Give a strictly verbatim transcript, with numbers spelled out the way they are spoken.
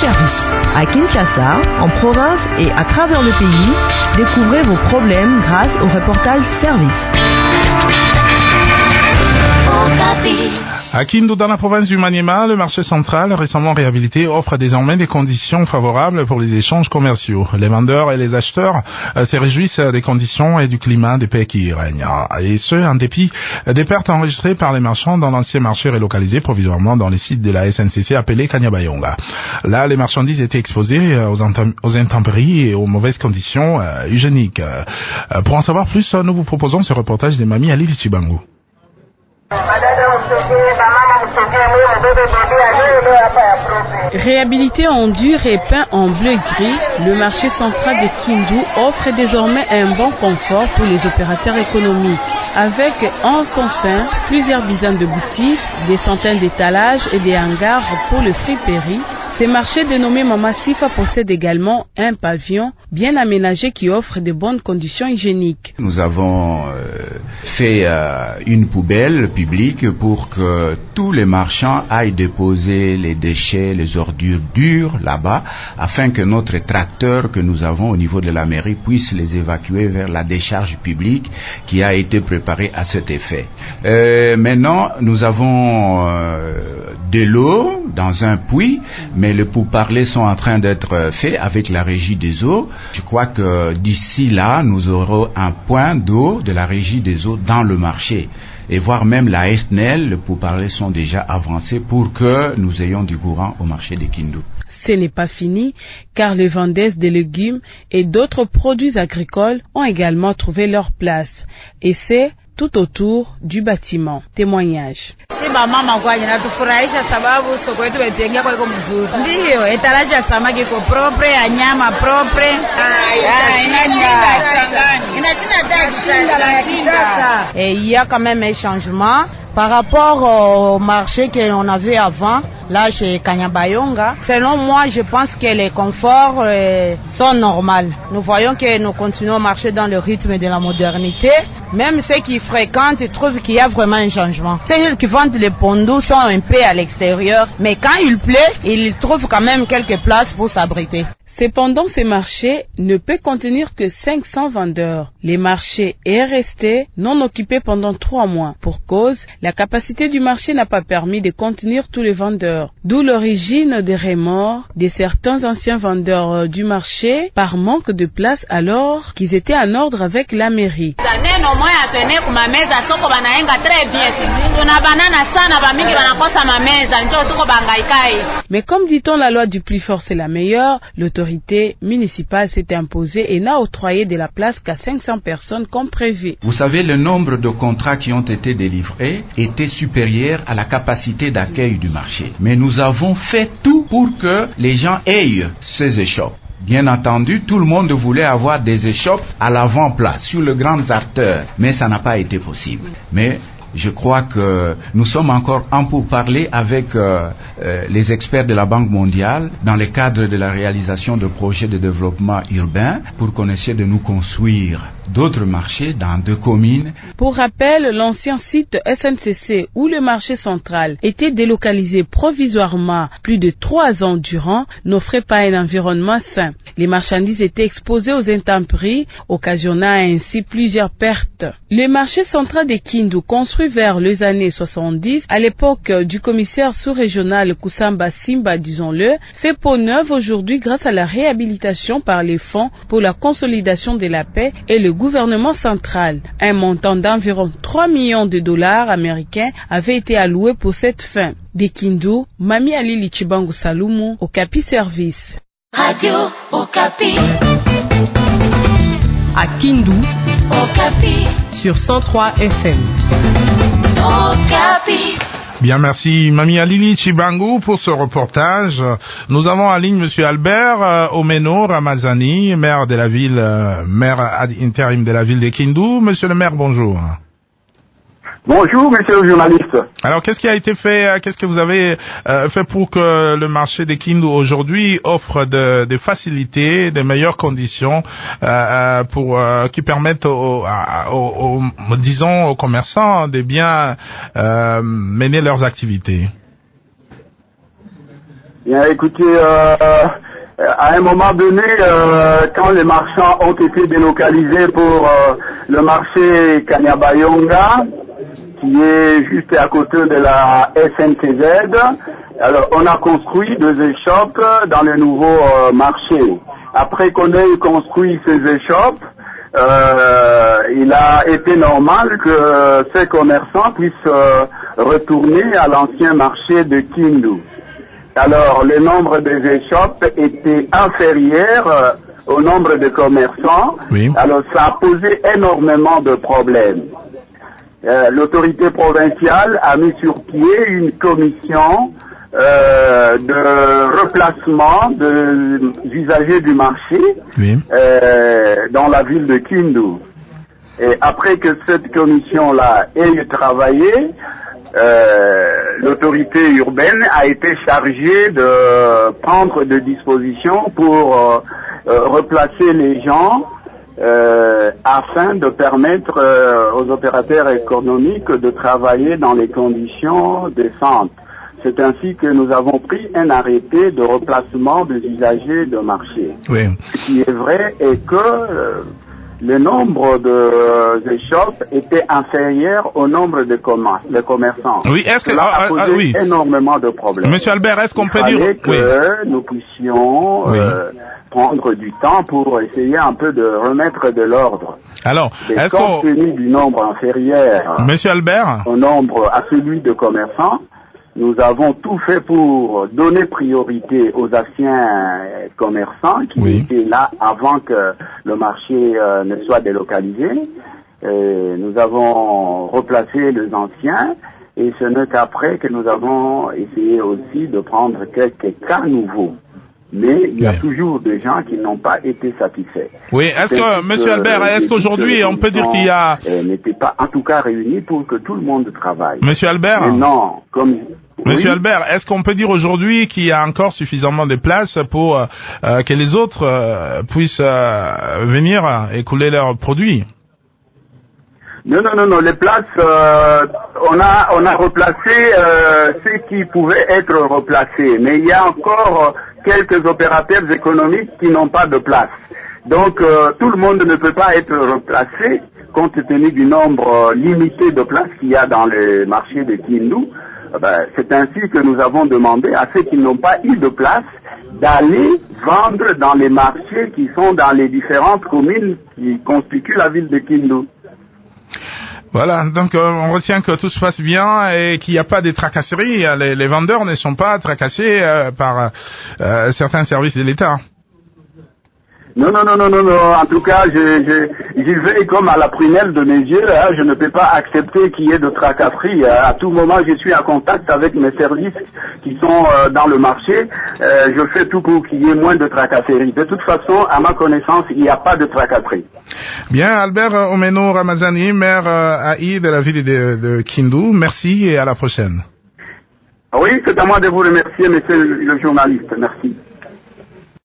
service. À Kinshasa, en province et à travers le pays, découvrez vos problèmes grâce au reportage service. À Kindu, dans la province du Maniema, le marché central, récemment réhabilité, offre désormais des conditions favorables pour les échanges commerciaux. Les vendeurs et les acheteurs euh, se réjouissent des conditions et du climat des pays qui y règnent. Et ce, en dépit des pertes enregistrées par les marchands dans l'ancien marché relocalisé provisoirement dans les sites de la S N C C appelé Kanyabayonga. Là, les marchandises étaient exposées aux, aux intempéries et aux mauvaises conditions euh, hygiéniques. Euh, pour en savoir plus, nous vous proposons ce reportage de Mamie Ali Lichibangu. Réhabilité en dur et peint en bleu-gris, le marché central de Kindu offre désormais un bon confort pour les opérateurs économiques. Avec en son sein plusieurs dizaines de boutiques, des centaines d'étalages et des hangars pour le friperie, ce marché dénommé Mama Sifa possède également un pavillon bien aménagé qui offre de bonnes conditions hygiéniques. Nous avons euh, fait euh, une poubelle publique pour que tous les marchands aillent déposer les déchets, les ordures dures là-bas, afin que notre tracteur que nous avons au niveau de la mairie puisse les évacuer vers la décharge publique qui a été préparée à cet effet. Euh, maintenant, nous avons euh, de l'eau dans un puits, mais les pourparlers sont en train d'être faits avec la régie des eaux. Je crois que d'ici là, nous aurons un point d'eau de la régie des eaux dans le marché. Et voire même la S N E L, les pourparlers sont déjà avancés pour que nous ayons du courant au marché de Kindu. Ce n'est pas fini, car les vendeuses de légumes et d'autres produits agricoles ont également trouvé leur place. Et c'est tout autour du bâtiment. Témoignage. Et il y a quand même un changement par rapport au marché que l'on avait avant, là chez Kanyabayonga. Selon moi, je pense que les conforts euh, sont normaux. Nous voyons que nous continuons à marcher dans le rythme de la modernité. Même ceux qui fréquentent trouvent qu'il y a vraiment un changement. Ceux qui vendent les pondous sont un peu à l'extérieur, mais quand il pleut, ils trouvent quand même quelques places pour s'abriter. Cependant, ce marché ne peut contenir que cinq cents vendeurs. Le marché est resté non occupé pendant trois mois. Pour cause, la capacité du marché n'a pas permis de contenir tous les vendeurs. D'où l'origine des remords de certains anciens vendeurs du marché par manque de place alors qu'ils étaient en ordre avec la mairie. Mais comme dit-on, la loi du plus fort c'est la meilleure, l'autorité municipale s'est imposée et n'a octroyé de la place qu'à cinq cents personnes comme prévu. Vous savez, le nombre de contrats qui ont été délivrés était supérieur à la capacité d'accueil du marché. Mais nous avons fait tout pour que les gens aient ces échoppes. Bien entendu, tout le monde voulait avoir des échoppes à l'avant-place, sur le grand artère, mais ça n'a pas été possible. Mais je crois que nous sommes encore en pourparlers avec euh, euh, les experts de la Banque mondiale dans le cadre de la réalisation de projets de développement urbain pour qu'on essaie de nous construire d'autres marchés dans deux communes. Pour rappel, l'ancien site S N C C où le marché central était délocalisé provisoirement plus de trois ans durant n'offrait pas un environnement sain. Les marchandises étaient exposées aux intempéries, occasionnant ainsi plusieurs pertes. Le marché central de Kindu, construit vers les années soixante-dix, à l'époque du commissaire sous-régional Kusamba Simba, disons-le, fait peau neuve aujourd'hui grâce à la réhabilitation par les fonds pour la consolidation de la paix et le gouvernement central. Un montant d'environ trois millions de dollars américains avait été alloué pour cette fin. De Kindu, Mami Ali Lichibangu Salumu, Okapi Service. Radio Okapi. À Kindu, Okapi. Sur cent trois F M. Okapi. Bien, merci Mami Alili Chibangu pour ce reportage. Nous avons en ligne Monsieur Albert euh, Omeno Ramazani, maire de la ville, euh, maire ad intérim de la ville de Kindu. Monsieur le maire, bonjour. Bonjour, monsieur le journaliste. Alors, qu'est-ce qui a été fait, qu'est-ce que vous avez euh, fait pour que le marché de Kindu aujourd'hui offre de, de facilités, de meilleures conditions euh, pour euh, qui permettent aux, aux, aux, disons, aux commerçants de bien euh, mener leurs activités? Bien, écoutez, euh, à un moment donné, euh, quand les marchands ont été délocalisés pour euh, le marché Kanyabayonga, qui est juste à côté de la S N C Z, alors on a construit deux échoppes dans le nouveau euh, marché. Après qu'on ait construit ces échoppes, euh, il a été normal que ces commerçants puissent euh, retourner à l'ancien marché de Kindu. Alors, le nombre des échoppes était inférieur euh, au nombre de commerçants. Oui. Alors, ça a posé énormément de problèmes. Euh, l'autorité provinciale a mis sur pied une commission euh, de replacement des usagers du marché Oui. euh, dans la ville de Kindu. Et après que cette commission-là ait travaillé, euh, l'autorité urbaine a été chargée de prendre des dispositions pour euh, euh, replacer les gens euh, afin de permettre euh, aux opérateurs économiques de travailler dans les conditions décentes. C'est ainsi que nous avons pris un arrêté de replacement des usagers de marché. Oui. Ce qui est vrai est que euh, le nombre de échoppes était inférieur au nombre de, commer de commerçants. Oui, est-ce que Cela ah, a posé ah, oui. énormément de problèmes. Monsieur Albert, est-ce qu'on Il peut dire fallait que oui. nous puissions Oui. euh, prendre du temps pour essayer un peu de remettre de l'ordre. Alors, Et est-ce compte qu'on tenu du nombre inférieur Monsieur Albert, au nombre à celui de commerçants, nous avons tout fait pour donner priorité aux anciens commerçants qui Oui. étaient là avant que le marché euh, ne soit délocalisé. Et nous avons replacé les anciens et ce n'est qu'après que nous avons essayé aussi de prendre quelques cas nouveaux. Mais il y a Oui. toujours des gens qui n'ont pas été satisfaits. oui, est-ce C'est que ainsi Monsieur que Albert, est-ce les qu'aujourd'hui on peut dire qu'il y a euh, n'étaient pas en tout cas réunis pour que tout le monde travaille. Monsieur Albert, Mais non, comme Monsieur oui, Albert, est-ce qu'on peut dire aujourd'hui qu'il y a encore suffisamment de place pour euh, euh, que les autres euh, puissent euh, venir écouler leurs produits? Non, non, non, non, les places, euh, on a, on a replacé euh, ceux qui pouvaient être replacés, mais il y a encore quelques opérateurs économiques qui n'ont pas de place. Donc, euh, tout le monde ne peut pas être replacé compte tenu du nombre euh, limité de places qu'il y a dans les marchés de Kindu. Eh ben, c'est ainsi que nous avons demandé à ceux qui n'ont pas eu de place d'aller vendre dans les marchés qui sont dans les différentes communes qui constituent la ville de Kindu. Voilà, donc euh, on retient que tout se passe bien et qu'il n'y a pas de tracasseries. Les, les vendeurs ne sont pas tracassés euh, par euh, certains services de l'État. Non, non, non, non, non, non. En tout cas, je, je, j'y vais comme à la prunelle de mes yeux. Hein. Je ne peux pas accepter qu'il y ait de tracasseries. Hein. À tout moment, je suis en contact avec mes services qui sont euh, dans le marché. Euh, je fais tout pour qu'il y ait moins de tracasseries. De toute façon, à ma connaissance, il n'y a pas de tracasseries. Bien, Albert Omeno Ramazani, maire euh, A I de la ville de, de Kindu, merci et à la prochaine. Oui, c'est à moi de vous remercier, monsieur le journaliste. Merci.